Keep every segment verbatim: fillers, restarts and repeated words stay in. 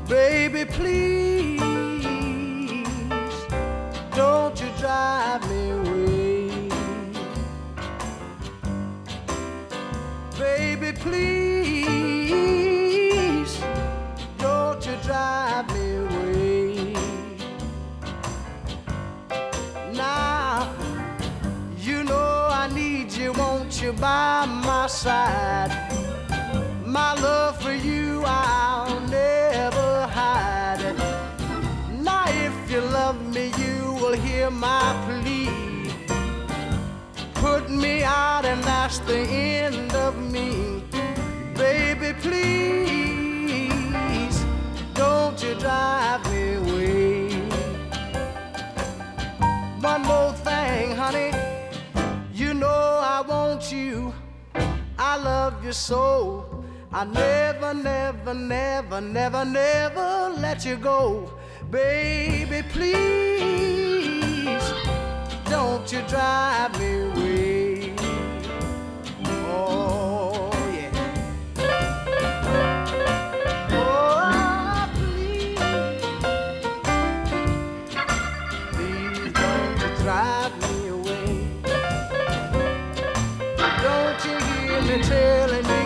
Baby, please, don't you drive me away. Baby, please, don't you drive me away. Now, you know I need you, won't you, by my side. My love for you I'll never hide. Now if you love me, you will hear my plea. Put me out and that's the end of me. Baby, please, don't you drive me away. One more thing, honey, you know I want you, I love you so. I never, never, never, never, never let you go. Baby, please, don't you drive me away. Oh, yeah. Oh, please, please don't you drive me away. Don't you hear me telling you?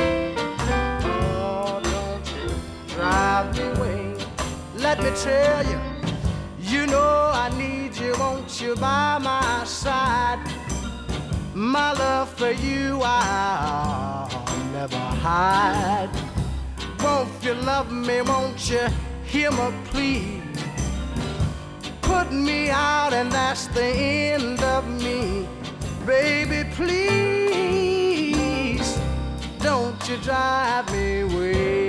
Drive me away. Let me tell you, you know I need you, won't you, by my side. My love for you I'll never hide. Won't you love me, won't you hear my plea? Put me out and that's the end of me. Baby, please, don't you drive me away.